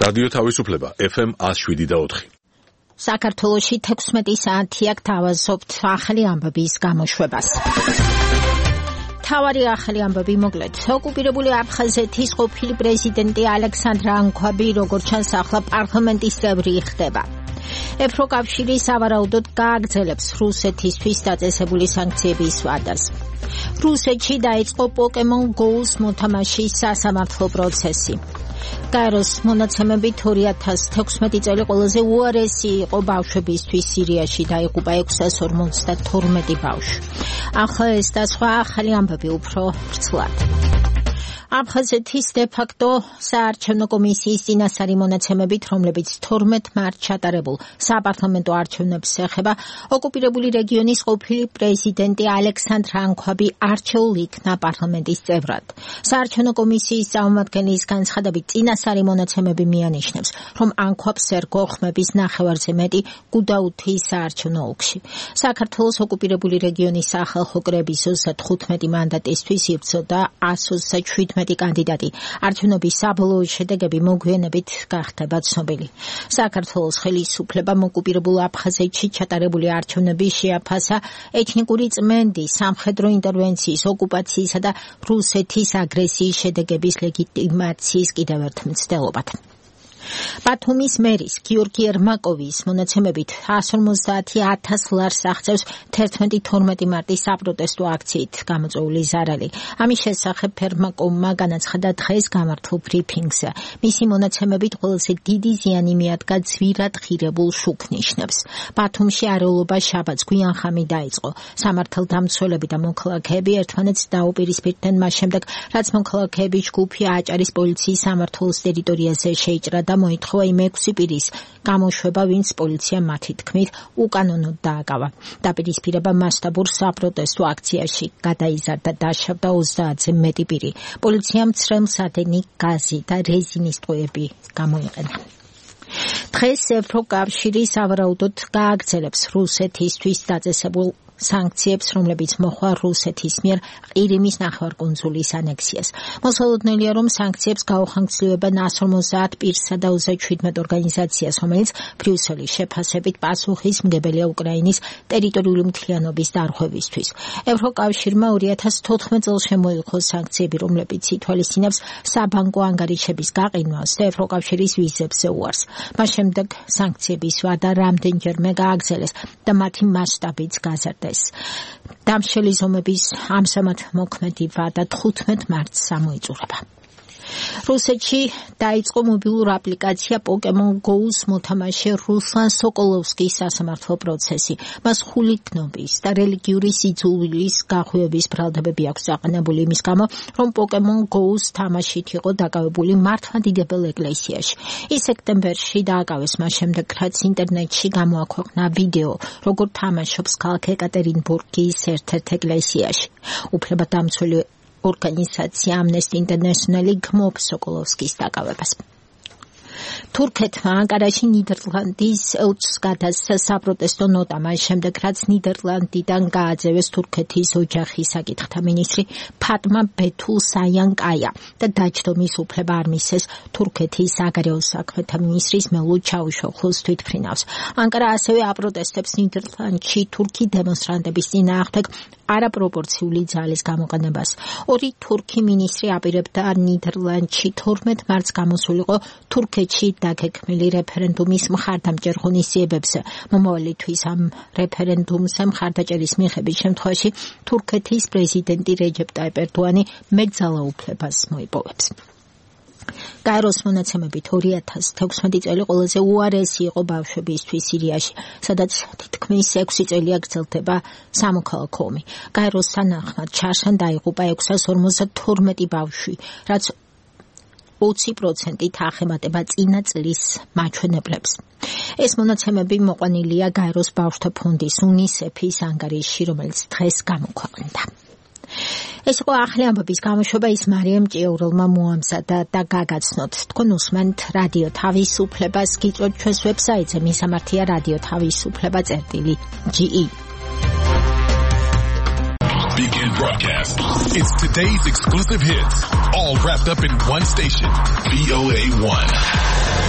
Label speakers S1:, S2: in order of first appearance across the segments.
S1: რადიო თავისუფლება FM 107.4.
S2: საქართველოში 16 საათია გთავაზობთ ახალი ამბების გამოშვებას. თავარი ახალი ამბები მოკლედ. ოკუპირებული აფხაზეთის ყოფილი პრეზიდენტი ალექსანდრა ანქვაბი როგორც ჩანს ახლა პარლამენტის წევრი ხდება. ევროკავშირი სავარაუდოდ გააგრძელებს რუსეთისთვის დაწესებული სანქციების ვადას. რუსეთში დაიწყო Pokemon Go-ს მოთამაშის სასამართლო პროცესი. გაეროს მონაცემებით 2016 წელი ყველაზე უარესი იყო ბავშვებისთვის სირიაში დაიღუპა 652 ბავშვი. ახლა ეს და სხვა ახალი ამბები უფრო ვრცლად. აფხაზეთის დე-ფაქტო საარჩევნო კომისიის წინასწარი მონაცემებით, რომლებიც 12 მარტს ჩატარებულ საპარლამენტო არჩევნებს ეხება, ოკუპირებული რეგიონის ყოფილი პრეზიდენტი ალექსანდრა ანქვაბი არჩეულ იქნა პარლამენტის წევრად. საარჩევნო კომისიის წარმომადგენლის განცხადებით წინასწარი მონაცემები მიანიშნებს, რომ ანქვაბს ერგო ხმების ნახევარზე მეტი გუდაუთის საარჩევნო ოლქში. საქართველოს ოკუპირებული რეგიონის სახალხო კრების 35 მანდატისთვის იბრძოდა 127 კანდიდატი. არჩევნების საბოლოო შედეგები მოგვიანებით გახდება ცნობილი. საქართველოს ხელისუფლებამ ოკუპირებულ აფხაზეთში ჩატარებული არჩევნების შეაფასა ეთნიკური წმენდის, სამხედრო ინტერვენციის, ოკუპაციისა და რუსეთის აგრესიის შედეგების ლეგიტიმაციის კიდევ ერთ მცდელობად. ბათუმის მერის გიორგი ერმაკოვის მონაცემებით 150,000 ლარს აღწევს 11-12 მარტის საპროტესტო აქციით გამოწვეული ზარალი. ამის შესახებ ერმაკოვმა განაცხადა დღეს გამართულ ბრიფინგზე. მისი მონაცემებით ყველაზე დიდი ზიანი მიადგა ძვირად ღირებულ შუქნიშნებს. ბათუმში არეულობა შაბათს გვიან ხამი დაიწყო. სამართალდამცველები და მოქალაქეები ერთმანეთს დაუპირისპირდნენ მას შემდეგ, რაც მოქალაქეების ჯგუფი აჭარის პოლიციის სამმართველოს ტერიტორიაზე შეიჭრა და მოითხოვა იმ 6 პირის გამოშვება, ვინც პოლიციამ მათი თქმით უკანონოდ დააკავა. დაპირისპირება მასშტაბურ საპროტესტო აქციაში გადაიზარდა, დაშავდა 30-ზე მეტი პირი. პოლიციამ ცრემლსადენი გაზი და რეზინის ტყვეები გამოიყენა. დღეს ევროკავშირი სავარაუდოდ გააგრძელებს რუსეთისთვის დაწესებულ სანქციებს, რომლებიც მოხდა რუსეთის მიერ ყირიმის ნახევარკუნძულის ანექსიას. მოსალოდნელია, რომ სანქციებს გაუხანგრძლივებენ 150 პირსა და 37 ორგანიზაციას, რომელიც ბრიუსელის შეფასებით პასუხისმგებელია უკრაინის ტერიტორიული მთლიანობის დარღვევისთვის. ევროკავშირმა 2014 წელს შემოიღო სანქციები, რომლებიც ითვალისწინებს საბანკო ანგარიშების გაყინვას და ევროკავშირის ვიზებზე უარს. მას შემდეგ სანქციების ვადა რამდენჯერმე გააგრძელეს და მათი მასშტაბიც გაზარდა. დამშელი ზომების ამჟამად მოქმედი ვადა 15 მარტს გამოიწურება. რუსეთში დაიწყო მობილურ აპლიკაცია Pokemon Go-ს მოთამაშე რუსლან სოკოლოვსკის სასამართლო პროცესი. მას ხულიკნობის და რელიგიური სიძულვილის გახვევების ბრალდებები აქვს დაყენებული იმის გამო, რომ Pokemon Go-ს თამაშით იყო დაკავებული მართლმადიდებელ ეკლესიაში. ის სექტემბერში დააკავეს მას შემდეგ, რაც ინტერნეტში გამოაქვეყნა ვიდეო, როგორ თამაშობს ქალაქ ეკატერინბურგის ერთ-ერთ ეკლესიაში. უფლებადამცველი ორგანიზაცია Amnesty International გმობს სოკოლოვსკის დაკავებას. თურქეთმა ანკარაში ნიდერლანდის ელჩს გადასცა საპროტესტო ნოტა მას შემდეგ, რაც ნიდერლანდიდან გააძევეს თურქეთის ოჯახის საკითხთა მინისტრი ფატმა ბეთულ საიანკაია და დაჯდომის უფლება არ მისცეს თურქეთის საგარეო საქმეთა მინისტრის მელუდ ჩავუშოხლუს თვითმფრინავს. ანკარა ასევე აპროტესტებს ნიდერლანდში თურქი დემონსტრანტების წინააღმდეგ არაპროპორციული ძალის გამოყენებას. ორი თურქი მინისტრი აპირებდა ნიდერლანდში 12 მარტს გამოსულიყო თურქეთში დაგეგმილი რეფერენდუმის მხარდამჭერ ღონისძიებებზე. მომავალი თვის ამ რეფერენდუმზე მხარდაჭერის მიღების შემთხვევაში თურქეთის პრეზიდენტი რეჯეპ ტაიპ ერდოანი მეტ ძალაუფლებას მოიპოვებს. გაეროს მონაცემებით 2016 წელი ყველაზე უარესი იყო ბავშვებისთვის სირიაში, სადაც თითქმის 6 წელია გრძელდება სამოქალაქო ომი. გაეროს თანახმად ჩარშან დაიღუპა 652 ბავშვი, რაც 20% ახემატება წინა წლის მაჩვენებლებს. ეს მონაცემები მოყვანილია გაეროს ბავშვთა ფონდის UNICEF-ის ანგარიშში, რომელიც დღეს გამოქვეყნდა. ეს იყო ახალი ამბების გამოშვება, ის მარიამ ჭიაურელმა მოამზადა და გაგაცნოთ. თქვენ უსმენთ რადიო თავისუფლებას, გიწვევთ ჩვენს ვებსაიტზე, მისამართია რადიო თავისუფლება.ge.
S3: Begin broadcast. It's today's exclusive hits, all wrapped up in one station, VOA1.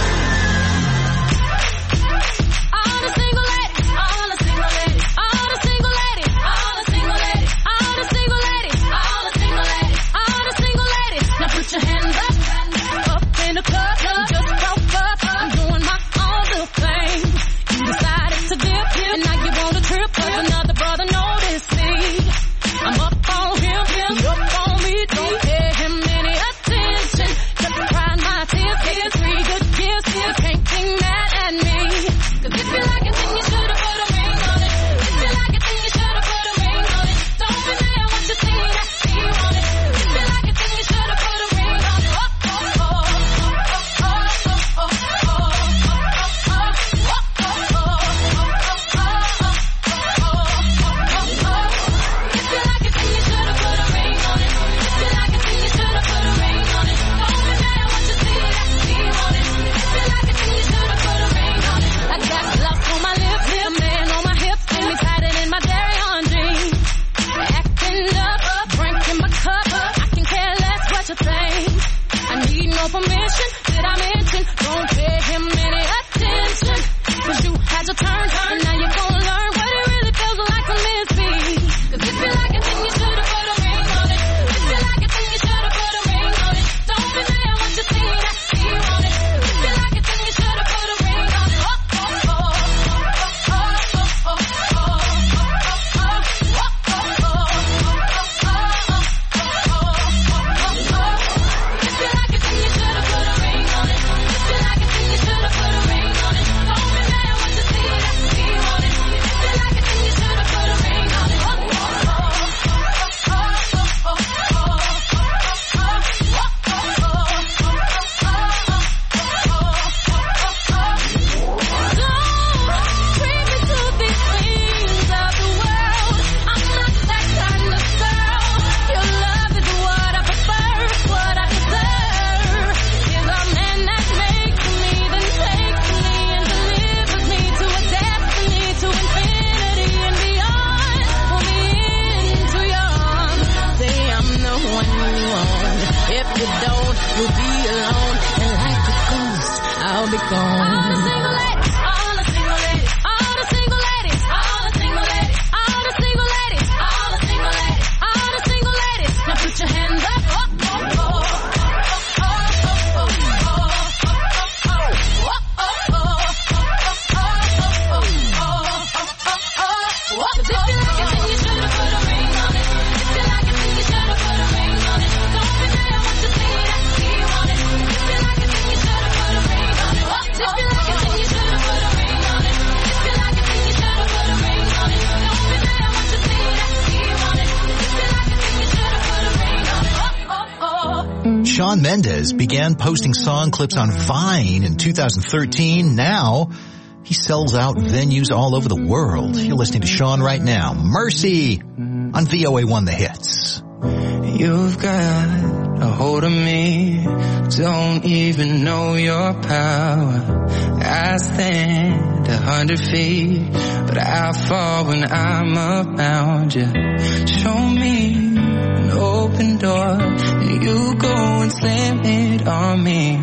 S4: Shawn Mendes began posting song clips on Vine in 2013. Now, he sells out venues all over the world. You're listening to Shawn right now. Mercy on VOA1 The Hits.
S5: You've got a hold of me, don't even know your power. I stand 100 feet, but I fall when I'm around you. Show me an open door, and you go and slam it on me.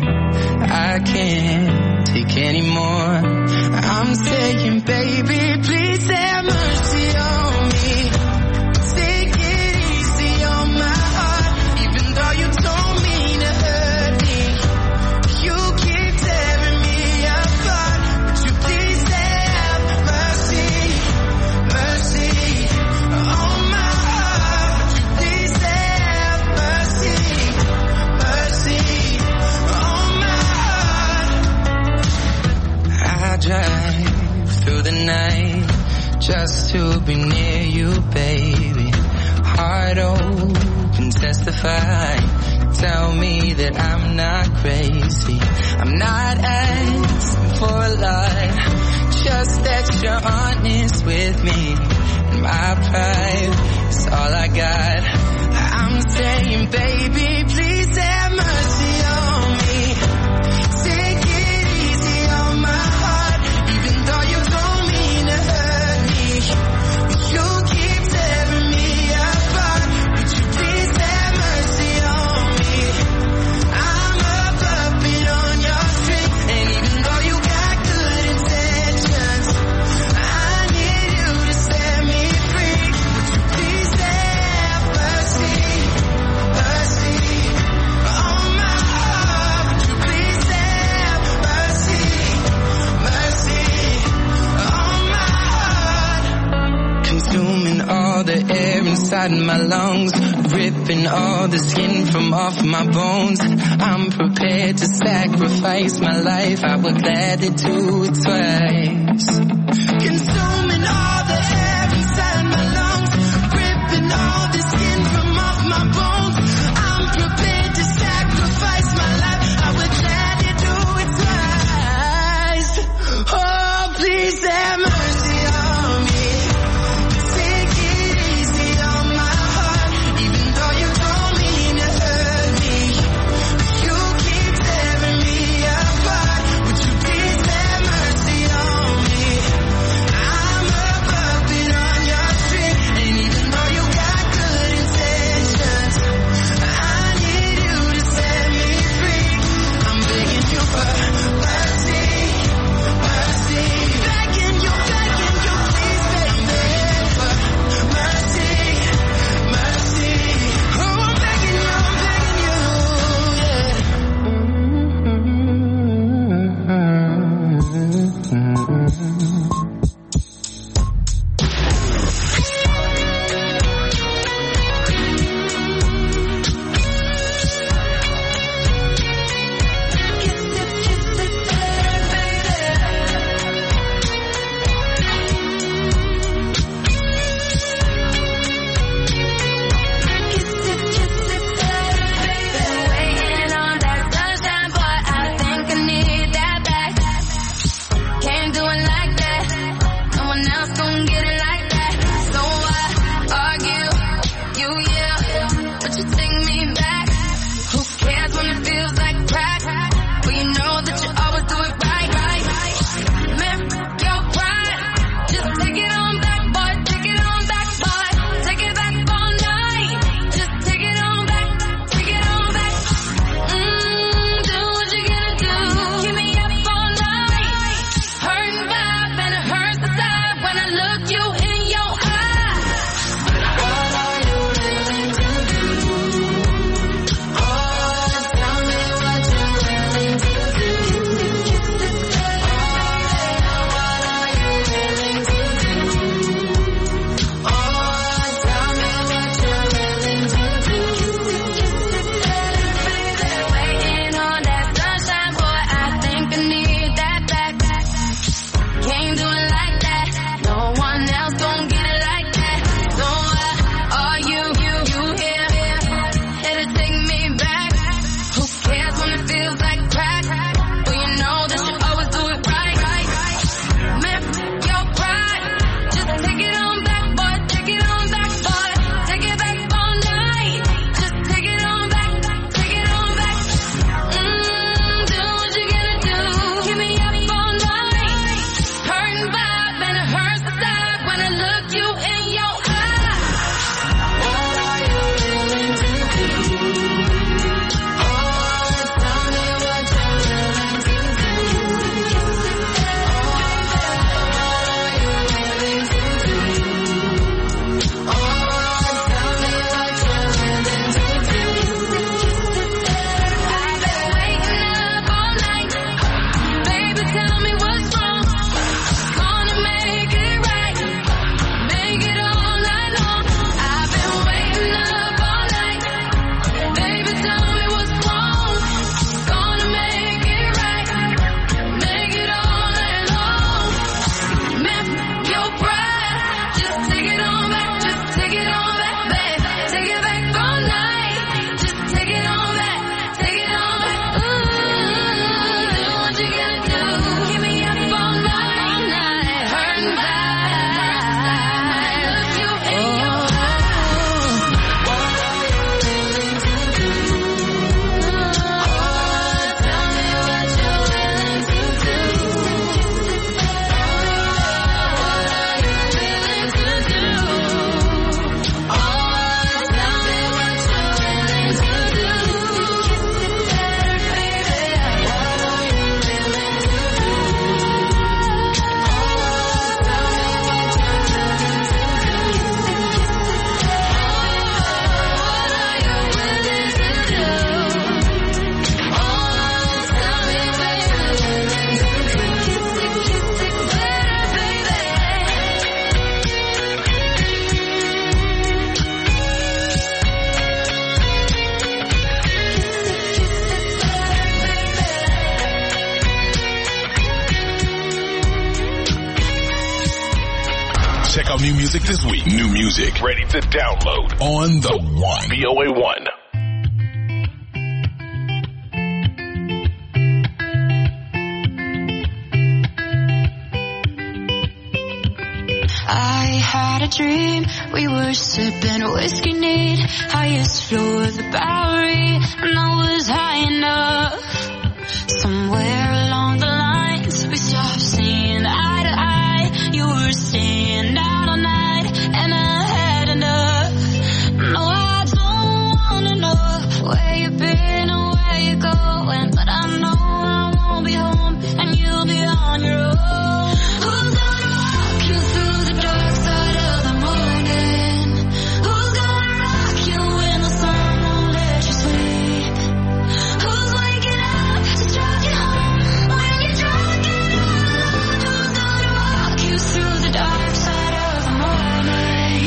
S5: I can't take anymore. I'm saying, baby, please have mercy on me. Take it easy on my heart, even though you don't mean to hurt me. You keep tearing me apart, but you please have mercy, mercy on my heart. You please have mercy, mercy on my heart. I drive through the night just to be near you, baby. Heart open, testify. Tell me that I'm not crazy. I'm not asking for a lot, just that you're honest with me. And my pride is all I got. I'm saying, baby, please have mercy on me. Take it easy on my heart, even though you don't mean to hurt me. You keep tearing me apart. inside my lungs, ripping all the skin from off my bones. I'm prepared to sacrifice my life. I would gladly do it twice. Consuming all the air inside my lungs, ripping all the skin from off my bones. I'm prepared to sacrifice my life. I would gladly do it twice. Oh, please have mercy on me. Take it easy on my heart, even though you don't mean to hurt me. You keep tearing me apart. Would you please have mercy on me? I
S3: music this week.
S1: New music ready to download
S3: On the One.
S1: VOA1.
S6: I had a dream, we were sipping whiskey neat, highest floor of the Bowery, and I was high enough. Somewhere along the lines, we stopped seeing eye to eye. You were staying out all night, and I had enough. No, I don't wanna know where you've been or where you're going, but I know I won't be home, and you'll be on your own. Who's gonna walk you through the dark side of the morning? Who's gonna rock you when the sun won't let you sleep? Who's waking up to drive you home when you're drunk and all alone? Who's gonna walk you through the dark side of the morning?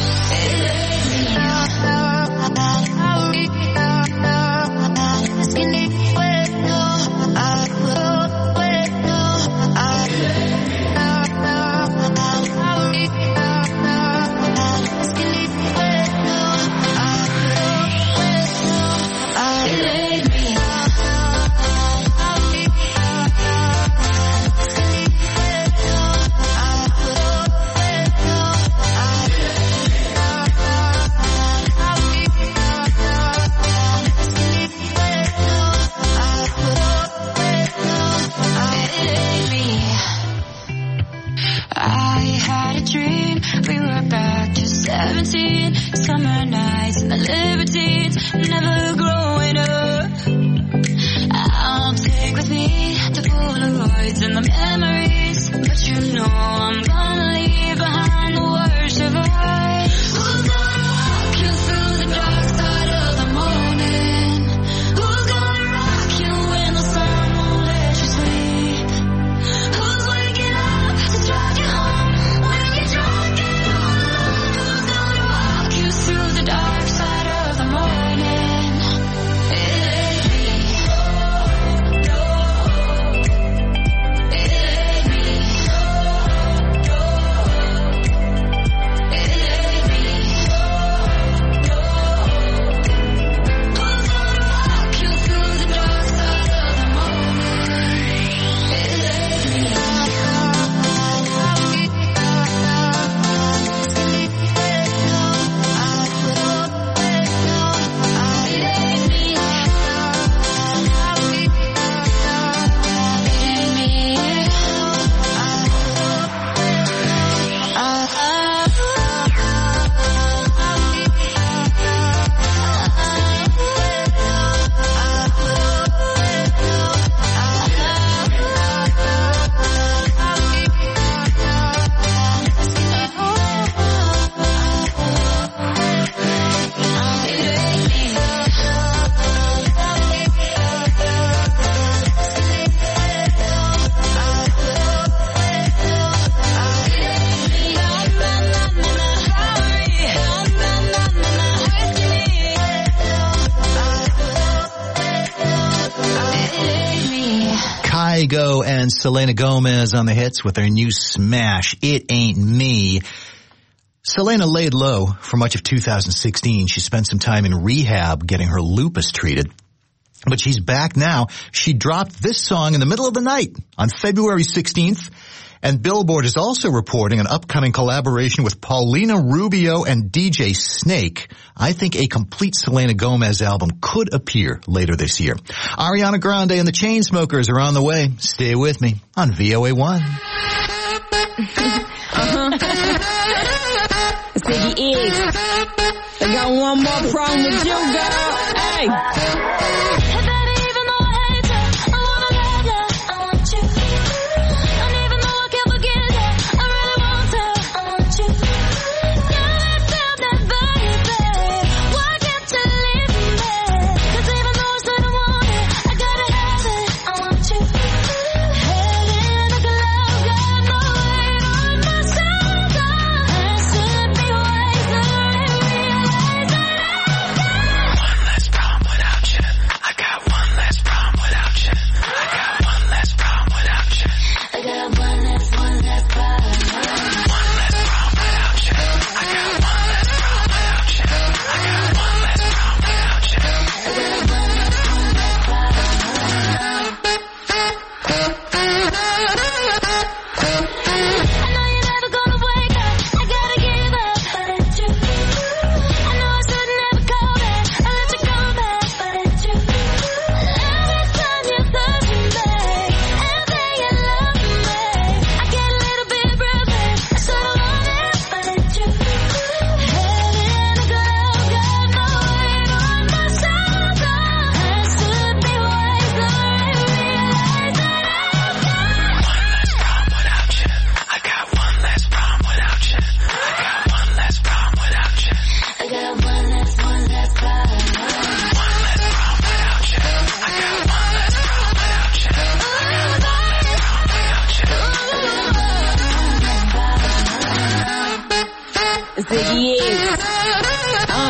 S6: I had a dream, we were back to 17, summer nights and the libertines, never growing up. I'll take with me the Polaroids and the memories, but you know I'm gonna leave behind the worst of us. Who's gonna walk you through the dark side of the morning? Who's gonna rock you when the sun won't let you sleep? Who's waking up to drive you home when you're drunk and all alone? Who's gonna walk you through the dark side of the morning? It ain't me. No, it ain't me. No, it ain't me. No, who's gonna walk you through the dark side of the morning? It ain't me.
S4: Kygo and Selena Gomez on the hits with their new smash, It Ain't Me. Selena laid low for much of 2016. She spent some time in rehab getting her lupus treated. But she's back now. She dropped this song in the middle of the night on February 16th. And Billboard is also reporting an upcoming collaboration with Paulina Rubio and DJ Snake. I think a complete Selena Gomez album could appear later this year. Ariana Grande and the Chainsmokers are on the way. Stay with me on VOA1.
S7: Ziggy Iggs. I got one more problem with you, girl. Hey.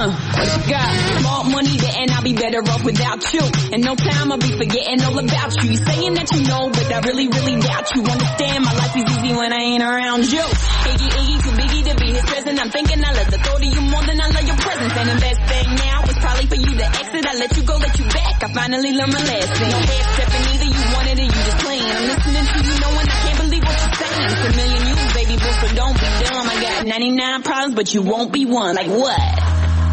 S7: What you got? More money there and I'll be better off without you. In no time I'll be forgetting all about you. You saying that you know, but I really, really doubt you. Understand my life is easy when I ain't around you. Iggy, Iggy, too biggie to be his present. I'm thinking I love the thought of you more than I love your presence. And the best thing now is probably for you to exit. I let you go, let you back. I finally learned my lesson. No head stepping either, you wanted it, you just playing. I'm listening to you knowing I can't believe what you're saying. It's a million you, baby boo, so don't be dumb. I got 99 problems, but you won't be one. Like what?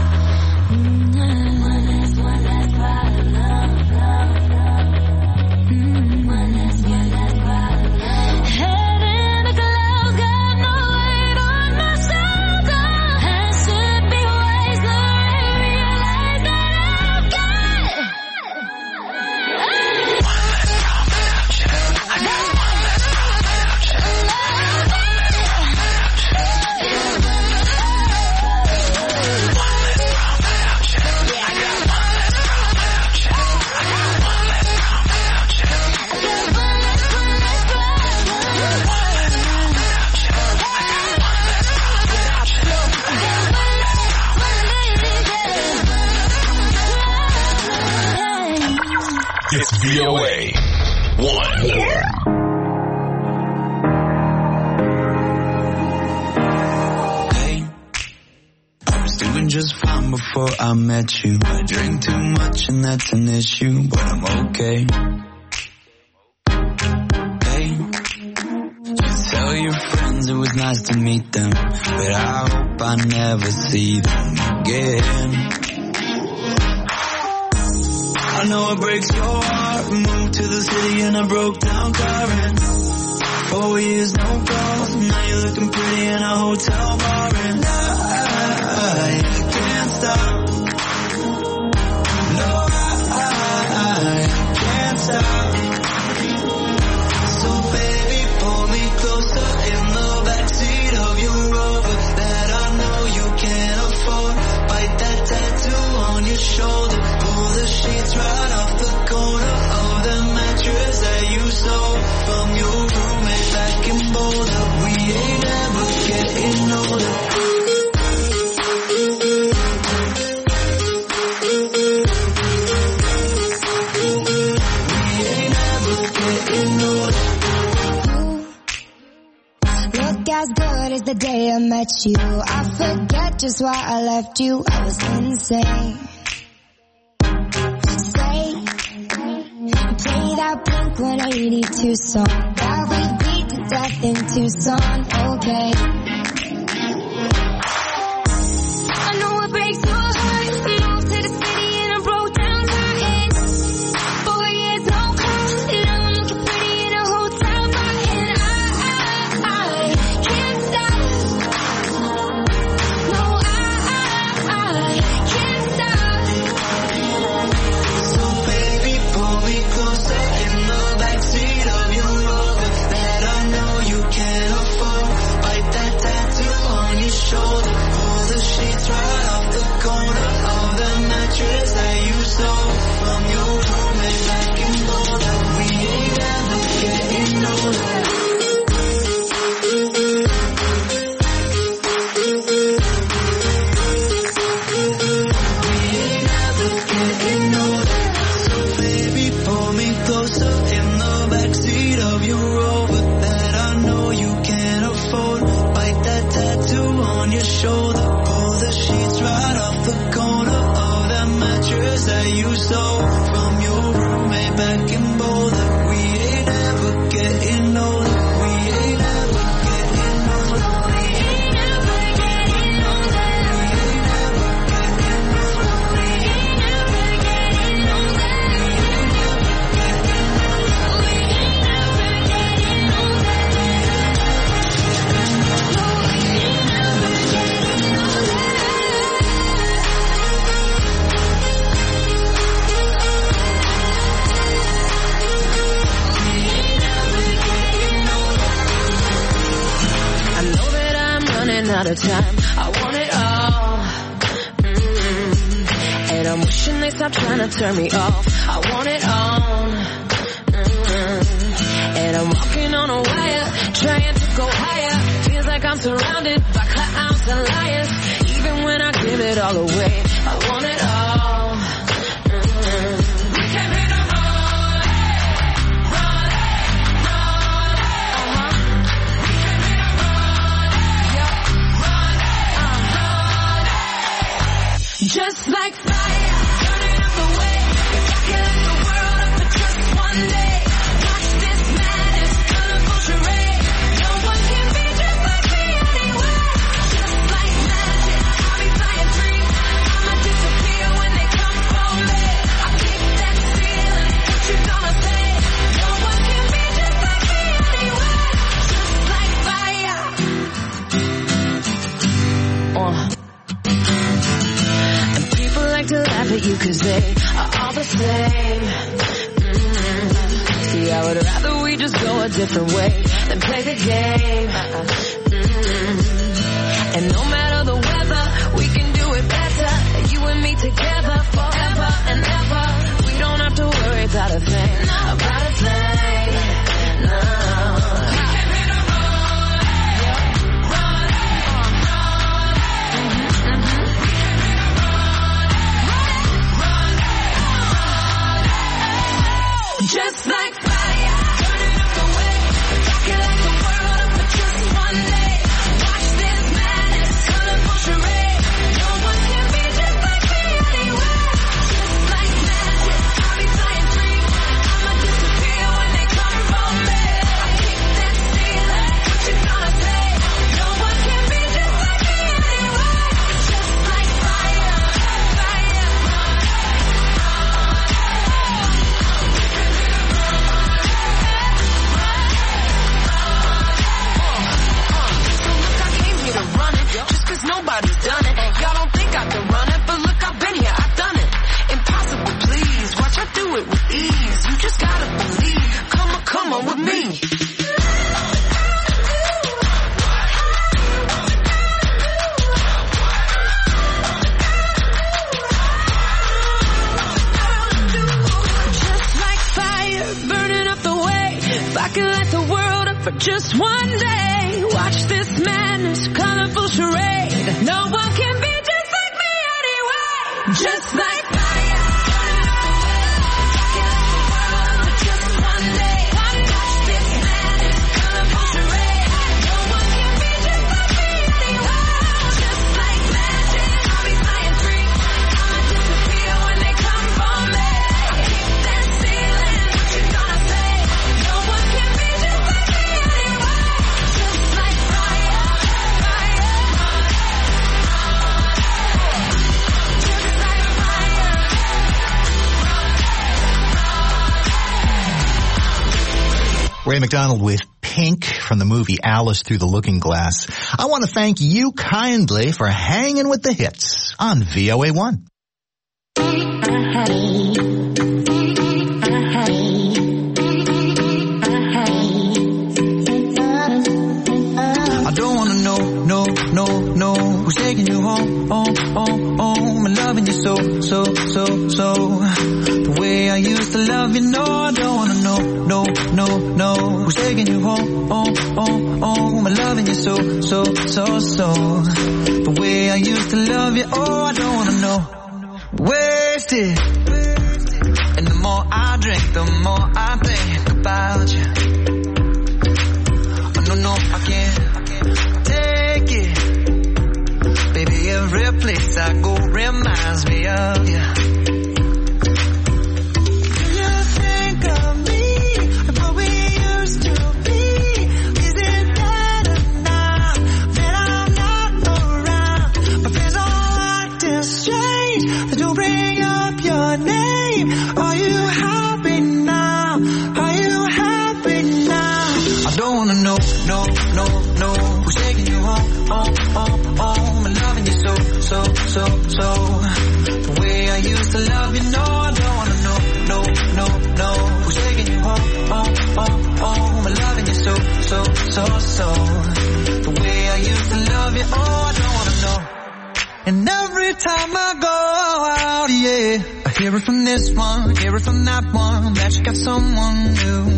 S1: It's VOA 1.
S5: Hey, I was doing just fine before I met you. I drink too much and that's an issue, but I'm okay. Hey, just tell your friends it was nice to meet them, but I hope I never see them again. I know it breaks your heart. Moved to the city in a broke down car and 4 years no calls. Now you're looking pretty in a hotel bar and I can't stop. No, I can't stop. So baby, pull me closer in the backseat of your Rover that I know you can't afford. Bite that tattoo on your shoulder. Pull the sheets right off the corner of the mattress that you stole from your roommate back in Boulder. We ain't ever getting older. We ain't ever getting older.
S8: Look as good as the day I met you. I forget just why I left you. I was insane. Play that Blink-182 song that we beat to death in Tucson, okay. I know it breaks your heart. Moved to the city in a broke down car and 4 years no call. Now I'm looking pretty in a hotel bar and I can't stop. No, I can't stop.
S5: So baby, pull me closer in the backseat of your Rover that I know you can't afford. Bite that tattoo on your shoulder. Pull the sheets right off the corner of the mattress that you stole from your roommate back in Boulder. We ain't ever getting older. Pull me closer in the backseat of your Rover that I know you can't afford. Bite that tattoo on your shoulder. Pull the sheets right off the corner of that mattress that you stole from your roommate back in Boulder. We ain't ever getting older. We ain't ever getting older. We ain't ever getting older. We ain't ever getting older. We ain't ever getting older.
S7: Out of time, I want it all. And I'm wishing they stop trying to turn me off. I want it all. And I'm walking on a wire, trying to go higher. Feels like I'm surrounded by clowns and liars. Even when I give it all away. I want it all. We came here to run it. Just like fire, burning up the way. If I could light the world up for just one day, watch this madness, colorful charade. No one can be just like me anyway. Just like magic, I'll be flying free. I'ma disappear when they come for me. I kick that ceiling, what you gonna say? No one can be just like me anyway. Just like fire. And people like to laugh at you 'cause they are all the same. See, I would rather we just go a different way than play the game. And no matter the weather, we can do it better. You and me together forever and ever. We don't have to worry about a thing, about a thing. No. Just like fire, burning up the way. If I could light the world up for just one day, watch this madness, colorful charade. No one can be just like me anyway. Just like magic, I'll be flying free. I'ma disappear when they come for me. I kick that ceiling, what you gonna say? No one can be just like me anyway. Just like fire, fire. To run it, just 'cause nobody's done it. Y'all don't think I can run it, but look, I've been here, I've done it. Impossible, please, watch I do it with ease. You just gotta believe, come on with me. Just like fire, burning up the way. If I could light the world up for just one day, watch this madness, colorful charade. No one can be just like me anyway. Just like fire, burning up the way. If I could light the world up for just one day, watch this madness, colorful charade. No one can be just like me anyway. Just like magic, I'll be flying free. I'ma disappear when they come for me. I kick that ceiling, what you gonna say? No one can be just like me anyway. Just like fire, fire. Just like fire.
S4: Ray McDonald with Pink from the movie Alice Through the Looking Glass. I want to thank you kindly for hanging with the hits on VOA1.
S5: I don't wanna know who's taking you home, and loving you so. The way I used to love you, no, I don't wanna know who's taking you home, and loving you so. The way I used to love you, oh, I don't wanna know. Wasted. And the more I drink, the more I think about you. No, I can't take it. Baby, every place I go reminds me of you. Do you think of me and what we used to be? Is it better now that I'm not around? My friends all acting strange. They don't bring up your name. Are you happy now? Are you happy now? I don't wanna know who's taking you home, and loving you so. The way I used to love you, no, I don't wanna know who's taking you home, and loving you so. The way I used to love you, oh, I don't wanna know. And every time I go out, yeah, I hear it from this one, hear it from that one, that you got someone new.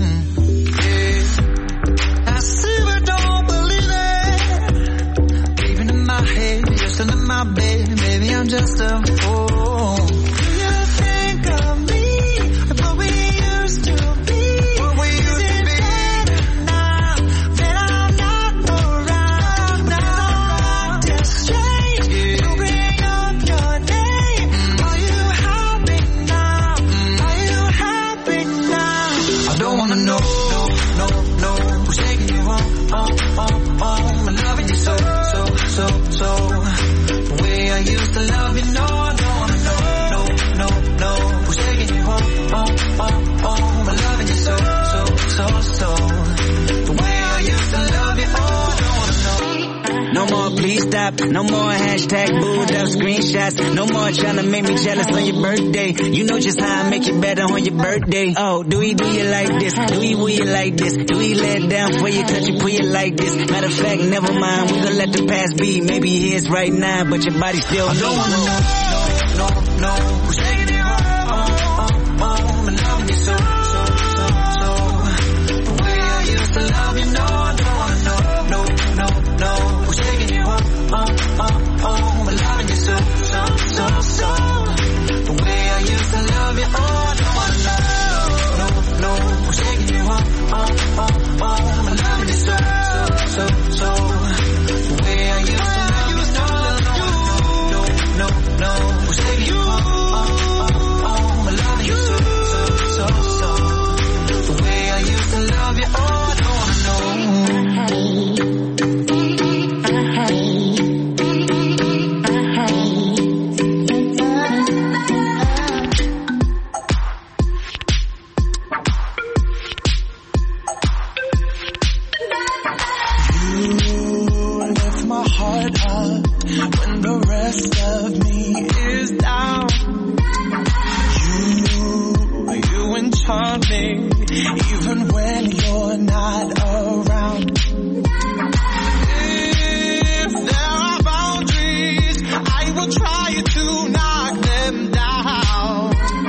S5: my head, you're still in my bed, baby. I'm just a fool. Do you think of me like what we used to be? What we used to be? Now that I'm not around, now it's strange to bring up your name. Are you happy now? Are you happy now? I don't wanna know, no, who's taking you home. I'm loving you so. The way I used to love you, no, I don't wanna know, who's taking you home. I'm loving you so. The way I used to love you, oh, I don't wanna know. No more, please stop. No more hashtag booed up screenshots. No more trying to make me jealous on your birthday. You know just how I make you better on your birthday. Oh, do you like this? Do you like this? Do we let down for you, touch you, put you like this? Matter of fact, never mind. We gonna let the past be. Maybe here's right now, but your body still. I don't wanna know, who's taking it home. I'm loving you so. The way I used to love you, no, I don't wanna know, who's taking you home. I'm loving you so. The way I used to love you, oh, I don't wanna know, who's taking you home. I'm loving you so. The way I used to love you, no, who's taking you home. I'm loving you so. The way I used to love you, oh, I don't wanna know. When the rest of me is down, you enchant me, even when you're not around. If there are boundaries, I will try to knock them down.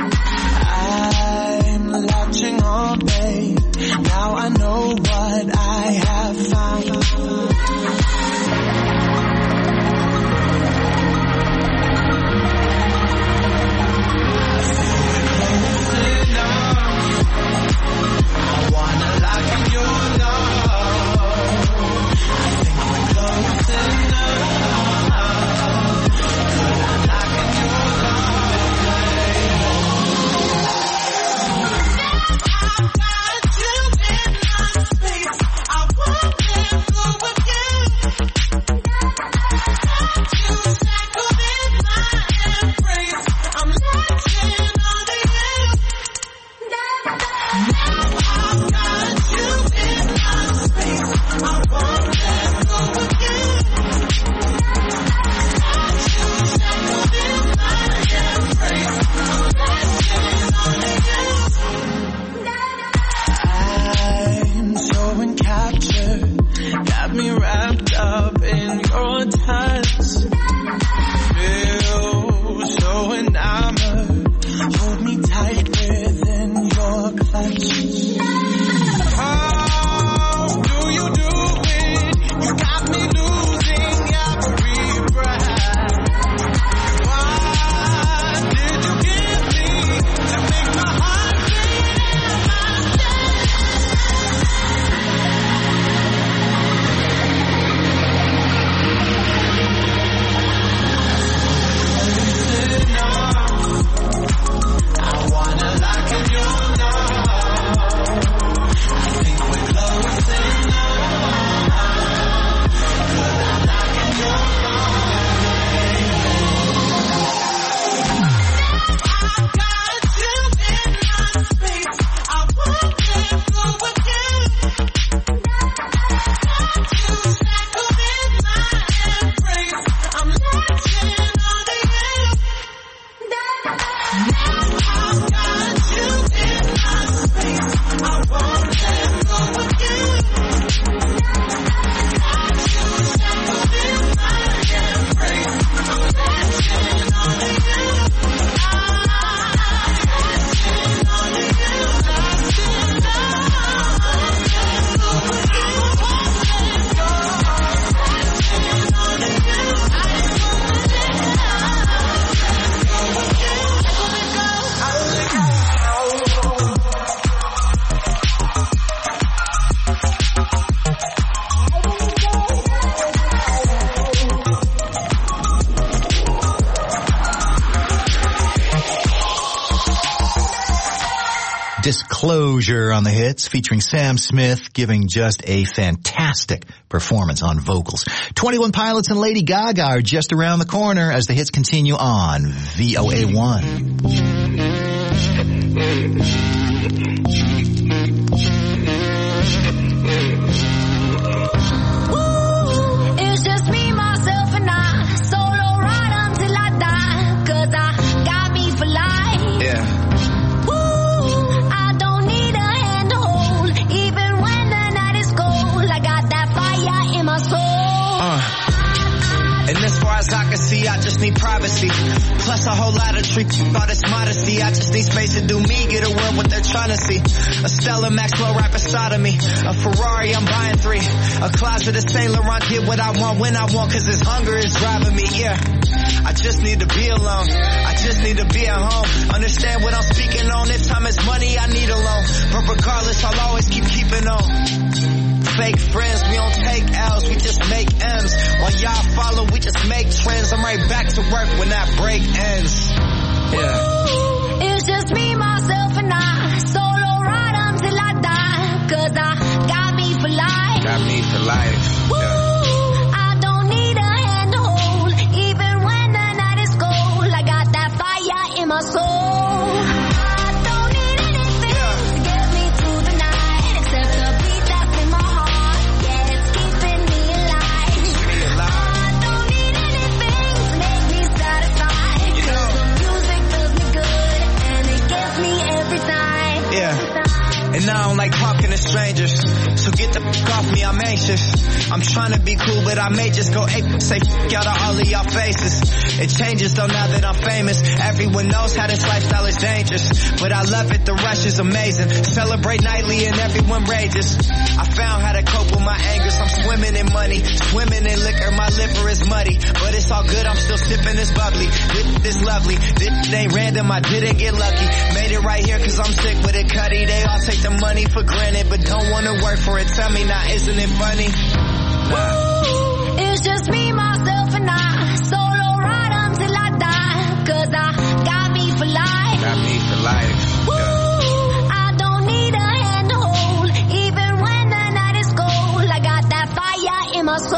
S5: I'm latching on, babe. Now I know what I have found. I
S4: Disclosure on the hits, featuring Sam Smith giving just a fantastic performance on vocals. 21 Pilots and Lady Gaga are just around the corner as the hits continue on VOA1.
S8: It's just me, myself, and I. Solo ride until I die. 'Cause I got me for life.
S5: Yeah.
S8: I don't need a hand to hold. Even when the night is cold, I got that fire in my soul.
S5: And as far as I can see, I just need privacy. Plus a whole lot of tricks about this modesty. I just need space to do me, get a world what they're trying to see. A Stella Maxwell right beside of me. A Ferrari, I'm buying 3. A closet of Saint Laurent, get what I want when I want, 'cause this hunger is driving me, yeah. I just need to be alone. I just need to be at home. Understand what I'm speaking on. This time it's money I need alone. But regardless, I'll always keeping on. Fake friends, we don't take L's, we just make M's. While y'all follow, we just make trends. I'm right back to work when that break ends. Yeah.
S8: It's just me, myself, and I. Solo ride until I die. 'Cause I got me for life.
S5: Got me for life. Yeah.
S8: I don't need a hand to hold. Even when the night is cold, I got that fire in my soul. I don't need anything to get me through the night, except the beat that's in my heart. Yeah, it's keeping me alive. I don't need anything to make me satisfied. 'Cause the music does me good, and it gets me every time.
S5: Yeah. And I don't like talking to strangers, so get the fuck off me, I'm anxious. I'm trying to be cool, but I may just go ape, say fuck out of all of y'all faces. It changes though now that I'm famous. Everyone knows how this lifestyle is dangerous, but I love it, the rush is amazing. Celebrate nightly and everyone rages. I found how to cope with my angers. I'm swimming in money, swimming in liquor, my liver is muddy, but it's all good, I'm still sipping this bubbly. This lovely, this ain't random, I didn't get lucky. Made it right here 'cause I'm sick with it, Cuddy. They all take the money for granted, but don't wanna work for it. Tell me now, isn't it funny? Nah.
S8: It's just me, myself, and I. Solo ride until I die. 'Cause I got me for life.
S5: Got me for life. Yeah.
S8: I don't need a hand to hold. Even when the night is cold, I got that fire in my soul.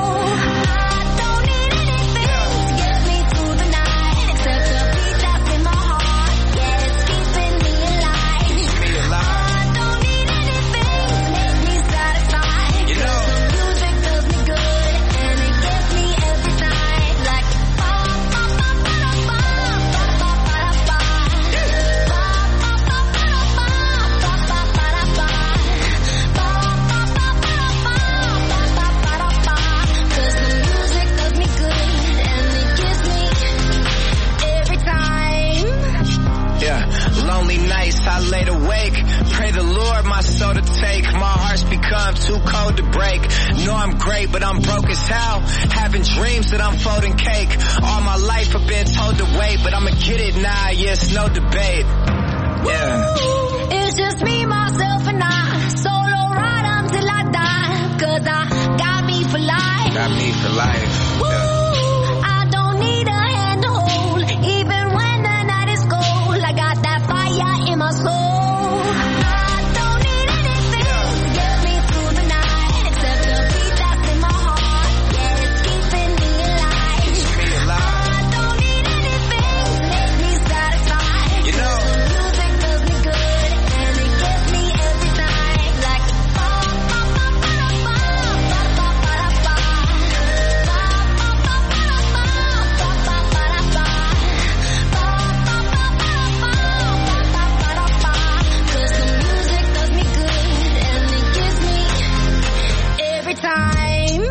S8: I don't need anything to get me through the night, except the beat that's in my heart. Yeah, it's keeping me alive. I don't need anything to make me satisfied.
S5: You know.
S8: 'Cause the music does me good, and it gets me every time. Like ba ba ba ba da ba ba ba ba da ba. Ba ba ba ba da ba ba ba ba da ba. Ba ba ba ba da ba ba ba ba da ba. 'Cause the music does me good, and it gives me every time.
S5: Yeah, lonely nights I laid awake. Pray the Lord my soul to take. My heart's become too cold to break. Know I'm great, but I'm broke as hell. Having dreams that I'm folding cake. All my life I've been told to wait, but I'ma get it now, yeah, it's no debate. Yeah.
S8: It's just me, myself, and I. Solo ride until I die. 'Cause I got me for life.
S5: Got me for life. Yeah.
S8: I don't need a hand to hold. Even when the night is cold, I got that fire in my soul. I don't need anything to get me through the night, except the beat that's in my heart. Yeah, it's keeping me alive. I don't need anything to make me satisfied.
S5: You know.
S8: The music does me good, and it gets me every time. Like ba ba ba ba da ba ba ba ba da ba. Ba ba ba ba da ba ba ba ba da ba. Ba ba ba ba da ba ba ba ba da ba. 'Cause the music does me good, and it gives me every time.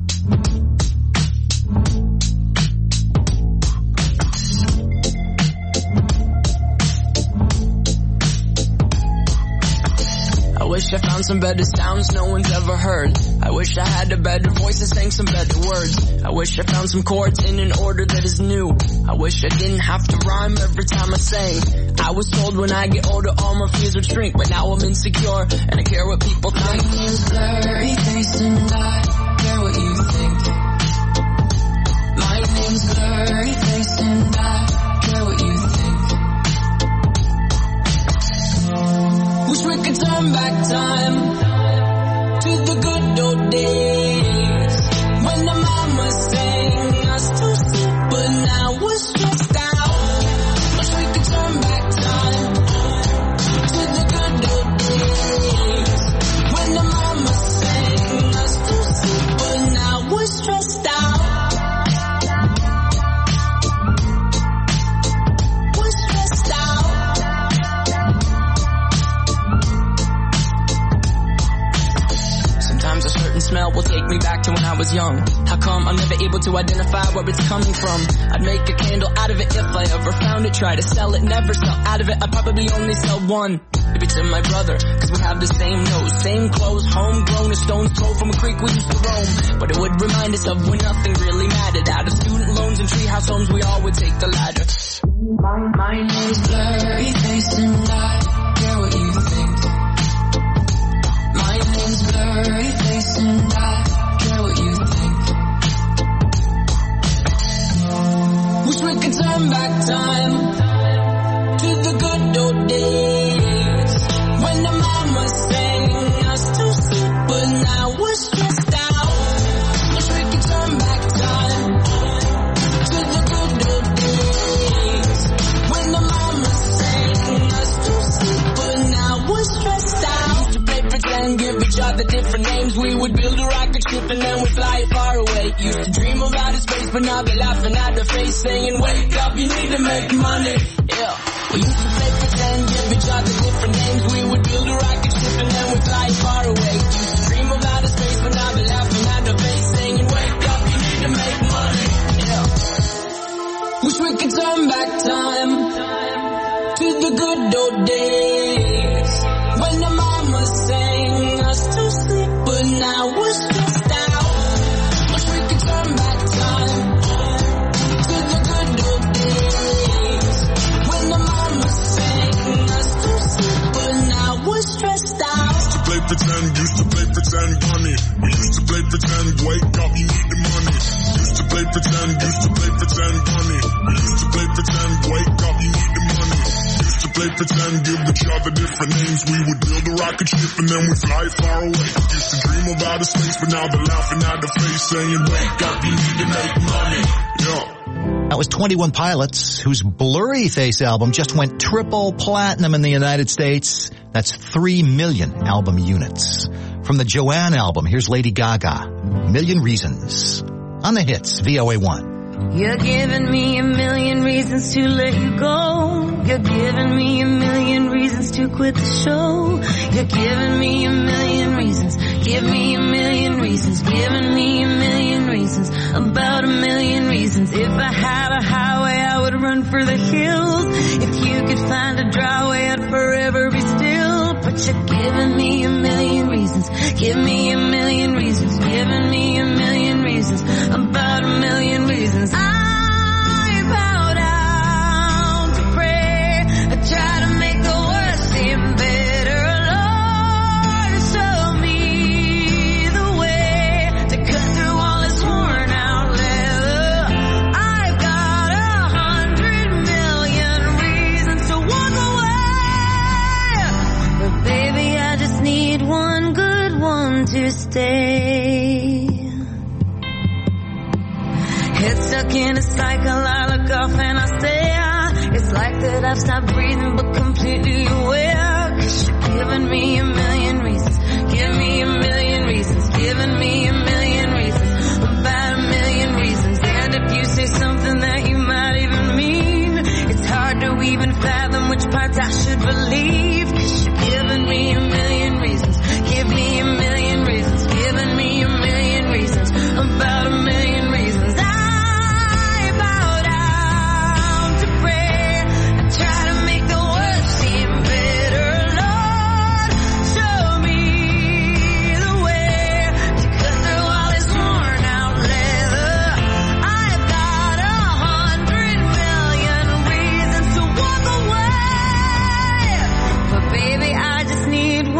S9: I wish I found some better sounds no one's ever heard. I wish I had a better voice and sang some better words. I wish I found some chords in an order that is new. I wish I didn't have to rhyme every time I sang. I was told when I get older all my fears would shrink, but now I'm insecure and I care what people think. My name's blurry face and I care what you think. My name's blurry face and I care what you think. was young. How come I'm never able to identify where it's coming from? I'd make a candle out of it if I ever found it. Try to sell it, never sell out of it. I'd probably only sell one. Maybe to my brother, cause we have the same nose, same clothes, homegrown, a stone's throw from a creek we used to roam. But it would remind us of when nothing really mattered. Out of student loans and treehouse homes, we all would take the ladder.
S5: My name's Blurry Face and I care what you think. My name's Blurry Face and I care what you think. Wish we could turn back time to the good old days when the mama sang us to sleep, but now we're stressed out. Wish we could turn back time to the good old days when the mama sang us to sleep, but now we're stressed out. Used to play pretend, give each other different names. We would build a rocket ship and then we'd fly far away. Used to dream of outer space, but now they're laughing at the face, saying, wake up, you need to make money. Yeah. We used to play pretend, give each other different names. We would build a rocket ship and then we'd fly far away. Used to dream of outer space, but now they're laughing at the face, saying, wake up, you need to make money. Yeah. Wish we could turn back time to the good old days when the mama sang us to sleep, but now we're stressed out. Wish we could turn back time to the good old days when the mama sang us to sleep, but now we're stressed out.
S10: Used to play pretend, bunny. We used to play pretend, wake up, you need the money. Used to play pretend, bunny. We used to play pretend, wake up, you need the money. Used to play pretend, give each other different names. We would build a rocket ship and then we fly far away. Used to dream of outer space, but now they're laughing at the face, saying, wake up, you need to make money. Yeah.
S4: That was 21 Pilots, whose Blurry Face album just went triple platinum in the United States. That's 3 million album units. From the Joanne album, here's Lady Gaga, Million Reasons. On the hits, VOA1.
S11: You're giving me a million reasons to let you go. You're giving me a million reasons to quit the show. You're giving me a million reasons. Give me a million reasons. Giving me a million reasons. About a million reasons. If I had a highway, I would run for the hills. If you could find a dry way, I'd forever be still. But you're giving me a million reasons. Give me a million reasons. Giving me a million reasons. About a million reasons. I bow down to pray. I try to make the worst seem better. Lord, show me the way to cut through all this worn out leather. I've got 100 million reasons to walk away. But baby, I just need one good one to stay. Head stuck in a cycle, I look off and I stare. It's like that I've stopped breathing but completely aware. 'Cause you're giving me a million reasons. Give me a million reasons. Giving me a million reasons. About a million reasons. And if you say something that you might even mean, it's hard to even fathom which parts I should believe. 'Cause you're giving me a million reasons. Give me a million reasons. Giving me a million reasons. About a million reasons. Need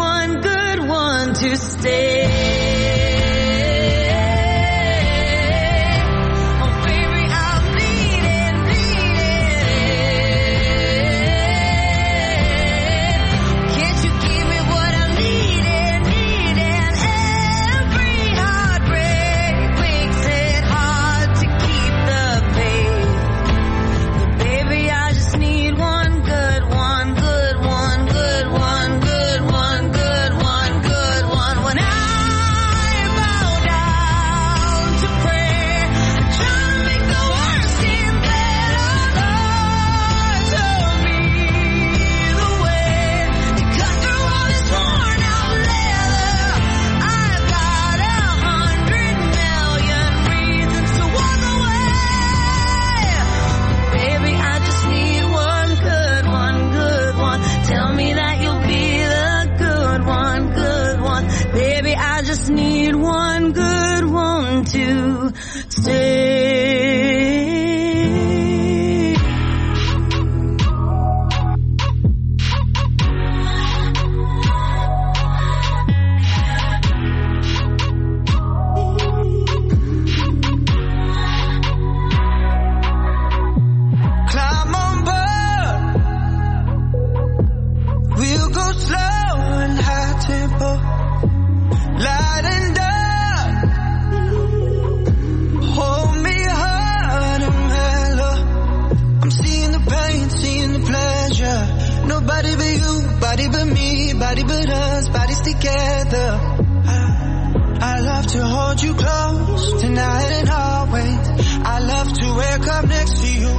S5: you, body but me, body but us, bodies together. I love to hold you close tonight and always. I love to wake up next to you.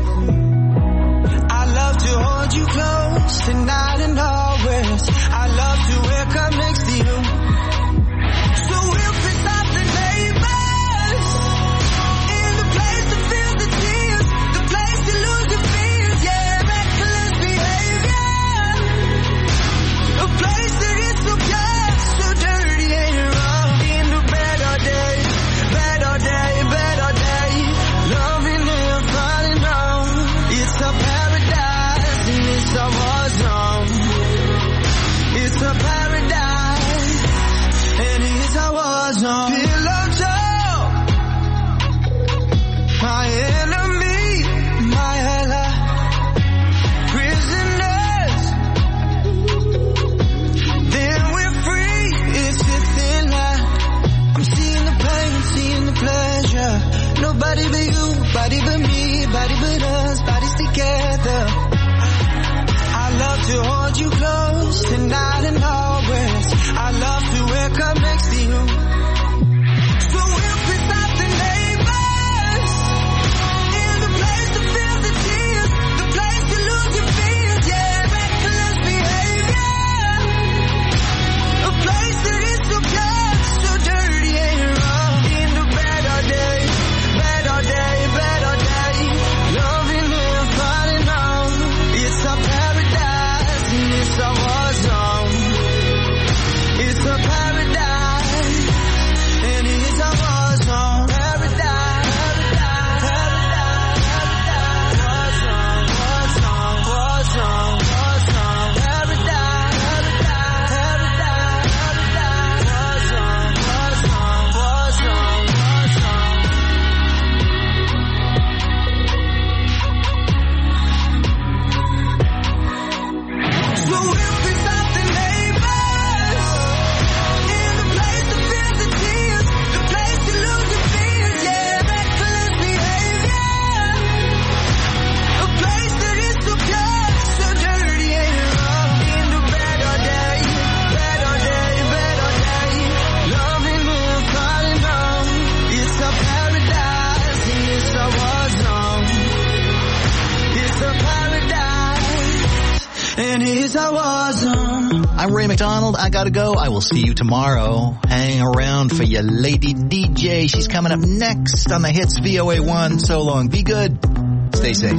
S5: I love to hold you close tonight and always. I love to wake up next to you. So we'll piss off the neighbors in the place to feel the tears, the place to lose your fears. Yeah, reckless behavior, a place that is so pure, so dirty and wrong. In the better days, better day, better day, loving and falling on. It's a paradise and it's a war zone. It's a paradise and it's a war zone. Pillow talk, my enemy, my ally, prisoners. Then we're free. It's a thin line. I'm seeing the pain, seeing the pleasure. Nobody but you, body but me, body but us, bodies together. I love to hold you close tonight and always. I love to wake up next to you. So we'll piss off the neighbors in the place to feel the tears, the place to lose your fears. Yeah, reckless behavior, a place that is so pure, so dirty and wrong. In the better day, better day, better day, loving and falling on. It's a paradise and it's a war zone. It's a paradise and it's a war zone. Paradise, paradise, paradise, war zone, war zone, war zone, paradise, paradise, paradise, war zone, war zone, war zone, war zone. So we'll piss off the neighbors in the place to feel the tears, the place to lose your fears. Yeah, reckless behavior, a place that is so pure, so dirty and wrong. In the better day, better day, better day, loving and falling on. It's a paradise and it's a war zone. It's a paradise and it's a war zone.
S4: I'm Ray McDonald. I gotta go. I will see you tomorrow. Hang around for your lady DJ. She's coming up next on the hits VOA1. So long. Be good. Stay safe.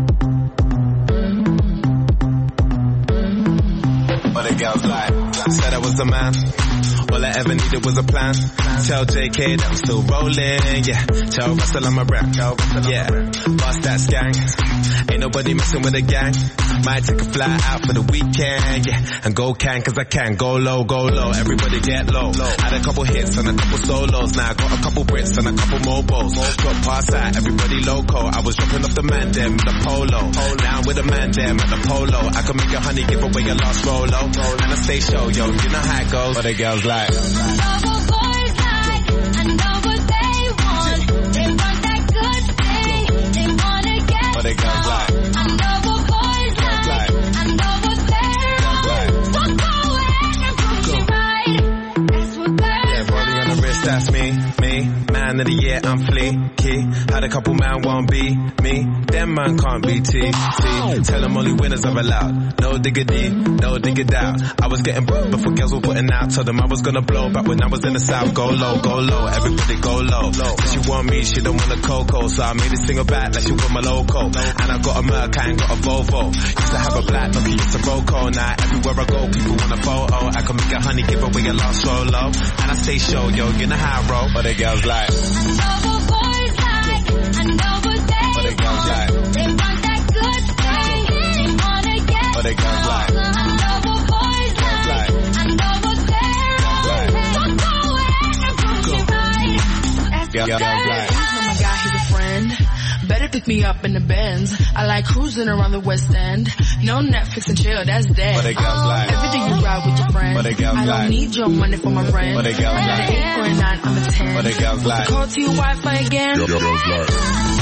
S12: All the girls like, said I was the man. All I ever needed was a plan. Tell JK that I'm still rolling, yeah. Tell Russell I'm a rap, yeah. Bust that gang. Ain't nobody messing with a gang. Might take a fly out for the weekend, yeah. And go can, cause I can. Go low, everybody get low. Had a couple hits and a couple solos. Now I got a couple Brits and a couple mobiles. Drop past that, everybody loco. I was dropping off the man them in the polo. Now with the man them at the polo. I can make a honey give away your last rolo. And I stay show, yo, you know how it goes. But the girls like,
S8: I know what boys like, I know what they want. They want that good thing, they wanna get
S12: but the girls like,
S8: I know what boys like, I know what they're on. Walk away and put you right. That's what girls
S12: yeah, rolling on the wrist, that's me. Man of the year, I'm fleeky. Had a couple man won't be me. Them man can't be T. Tell them only winners are allowed. No diggity, no dig it out. I was getting booked before girls were putting out. Told them I was gonna blow back when I was in the south. Go low, everybody go low. Said she want me, she don't want a cocoa. So I made this single back like she want my loco. And I got a Merc, I ain't got a Volvo. Used to have a black Nokia, used to Roco. Now everywhere I go, people want a photo. I can make a honey, give away a last solo. And I stay show, yo, you know how I roll. But the girls like,
S8: I know what boys like, I know what they
S12: but the girls like,
S8: they want that good thing, they wanna get
S12: but the girls like,
S8: I know what boys like, I know what they're on. Walk away and put you right. That's what girls like.
S13: Oh my God, he's a friend. Better pick me up in the Benz. I like cruising around the West End. No Netflix and chill, that's dead.
S12: But the girls like,
S13: every day you ride with your friends.
S12: but the girls
S13: I don't
S12: like,
S13: need your money for my rent.
S12: but the girls
S13: I'm
S12: like,
S13: an 8 or a 9, I'm a 10.
S12: but the girls like,
S13: Call to your Wi-Fi again.
S12: girls like,
S8: I know what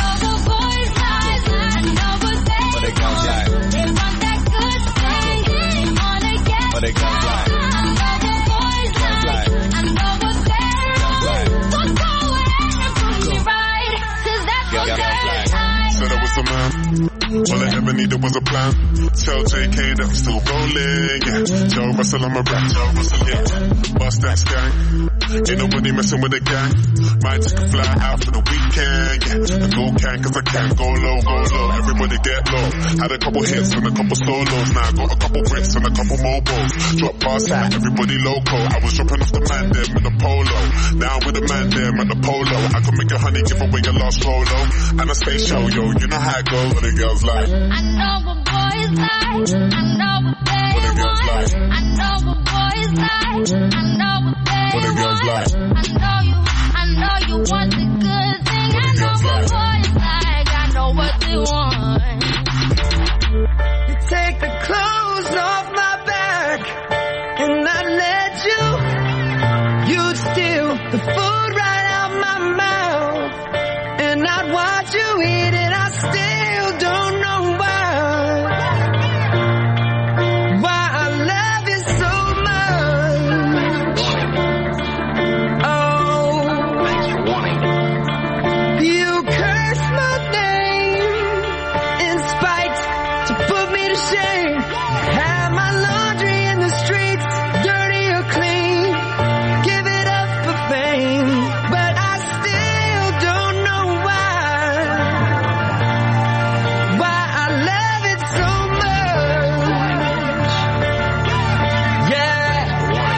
S8: boys like, I know what they
S12: but the girls like,
S8: they want that good thing,
S10: was a plan. Tell JK that I'm still rolling, yeah. Tell Russell I'm a rap, yeah. Bust that gang. Ain't nobody messing with the gang. Might just fly out for the weekend, yeah. And go can, cause I can go low, go low. Everybody get low. Had a couple hits and a couple solos. Now I got a couple bricks and a couple mobiles. Drop past that, everybody loco. I was dropping off the man there in the polo. Now with the man there at the polo. I can make a honey give away your last solo. And a space show, yo, you know how it goes. What the girls like.
S8: I know what boys like. I know what they
S10: What the girls
S8: want.
S10: like.
S8: I know what boys like. I know what they
S10: What the girls
S8: want.
S10: like.
S8: I know you want the good thing. I know what boys like. I know what they want.
S11: You take the clothes off my back, and I let you. You'd steal the food right out my mouth, and I'd watch you eat it. I still don't know why I love you so much. Oh, you curse my name in spite to put me to shame. Have my laundry in the streets, dirty or clean. Give it up for fame, but I still don't know why I love it so much. Yeah.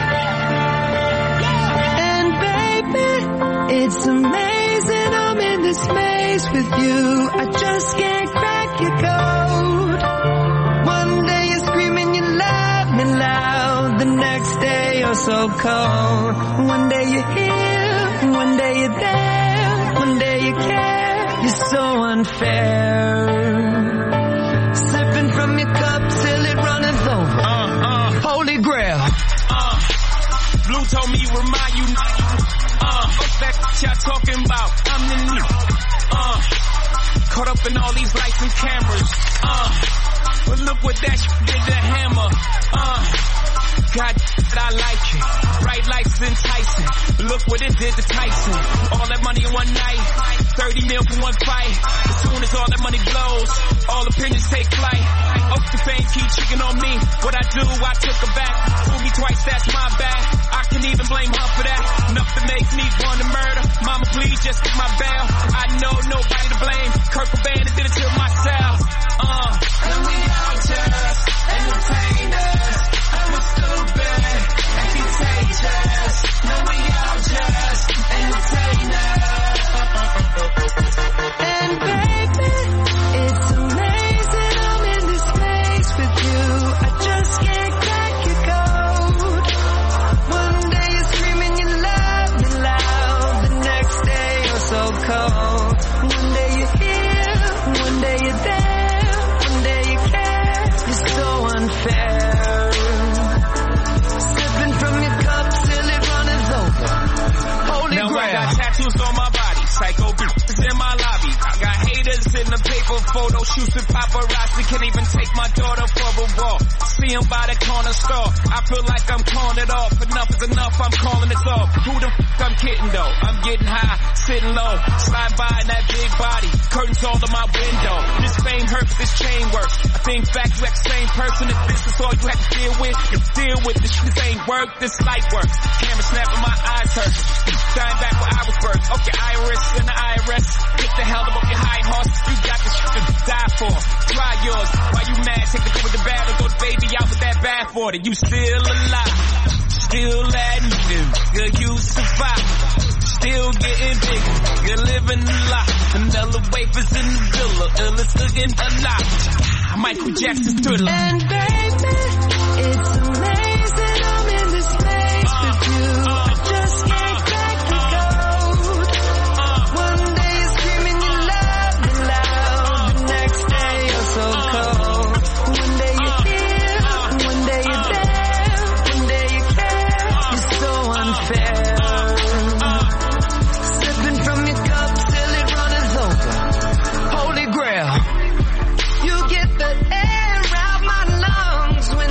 S11: And baby, it's amazing I'm in this maze with you. I just can't crack your code. One day you're screaming you love me loud, the next day you're so cold. One day you're here, one day you're there, one day you care. You're so unfair. Sipping from your cup till it runneth over. Holy grail.
S14: Blue told me remind you. Fuck that y'all talking about. I'm the new. Caught up in all these lights and cameras. But look what that did to Hammer. God, I like it. Bright lights enticing. Look what it did to Tyson. All that money in one night. 30 mil for one fight. As soon as all that money blows, all opinions take flight. Up the fame, keep cheating on me. What I do, I took her back. Fool me twice, that's my bad. I can even blame her for that. Enough to make me want to murder. Mama, please just get my bail. I know nobody to blame. Kurt Cobain did it to myself. And we all just entertainers. And we're stupid and contagious. No, we all just entertainers.
S11: And baby, it's amazing I'm in this place with you. I just can't crack your code. One day you're screaming you love me loud, the next day you're so cold. One day you're here, one day you're there, one day you care. You're so unfair. Sipping from your cup till it runneth over. Holy
S14: now
S11: grail.
S14: I got tattoos on my body, psycho bitches in my lobby. I got haters in the paper, photo shoots with paparazzi. Can't even take my daughter for a walk. See him by the corner store. I feel like I'm calling it off. Enough is enough, I'm calling it off. Who the f*** I'm kidding though? I'm getting high, sitting low. Slide by in that big body, curtains all in my window. This fame hurts, this chain works. I think back you act the same person. If this is all you have to deal with, you deal with this shit ain't work, this light works. Camera snapping, my eyes hurt. Dying back where I was first. Okay, Iris and the IRS. Get the hell up your high horse. You got the shit to die for. Try yours. Why you mad? Take the good with the bad or throw the baby out with that bad for it. You still alive. Still adding new. Good, you survive. Still getting bigger. You're living a lot. Another wafers in the villa. Illest looking alive. Michael Jackson Thriller.
S11: And baby, it's amazing I'm in this place with you. I just can't crack your code. One day you're screaming you love me loud, the next day you're so cold. One day you're here, one day you're there, one day you care. You're so unfair. Sipping from your cup till it runneth over. Holy grail. You get the air out my lungs when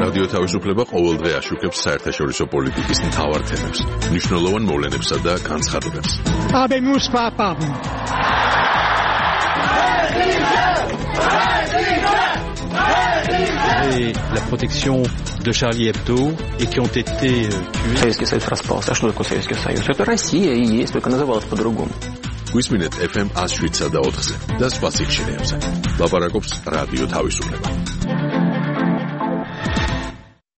S15: რადიო თავისუფლება ყოველდღე აშუქებს საერთაშორისო პოლიტიკის მთავარ თემებს, მნიშვნელოვან მოვლენებსა და განცხადებებს.
S16: Habemus papam.
S17: Et la protection de Charlie Hebdo et qui ont été tués.
S18: Советский Союз распался. А что такое Советский Союз? Это Россия и есть, только называлась по-другому.
S15: გვისმინეთ FM 107 და 4-ზე და სხვა სიგნალებზე. ლაპარაკობს რადიო თავისუფლება.